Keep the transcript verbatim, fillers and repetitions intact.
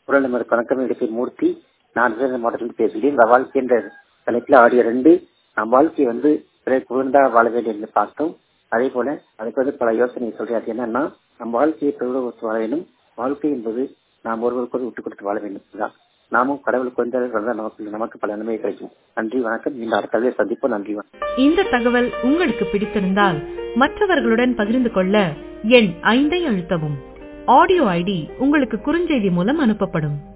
குரல் நமது வணக்கம். இடத்தை மூர்த்தி, நான் விருதுநகர் மாவட்டத்திலிருந்து பேசுகிறேன். இந்த வாழ்க்கை என்ற தலைப்பில் ஆடிய ரெண்டு நம் வாழ்க்கையை வந்து புகழ்ந்தா வாழ வேண்டும் என்று பார்த்தோம். அதே போல அதுக்கு வந்து பல யோசனை சொல்றேன். அது என்னன்னா, நம் வாழ்க்கையை பெருவுக்கு வாழ வேண்டும். வாழ்க்கை என்பது நாம் ஒருவருக்கு விட்டுக் கொடுத்து வாழ வேண்டும். இதுதான் நாமும் கடவுளுக்கு வந்தால் நமக்கு நமக்கு பல நன்மை கிடைக்கும். நன்றி, வணக்கம். இந்த அடுத்த சந்திப்போம். நன்றி, வணக்கம். இந்த தகவல் உங்களுக்கு பிடித்திருந்தால் மற்றவர்களுடன் பகிர்ந்து கொள்ள எண் ஐந்தை அழுத்தவும். ஆடியோ ஐடி உங்களுக்கு குறுஞ்செய்தி மூலம் அனுப்பப்படும்.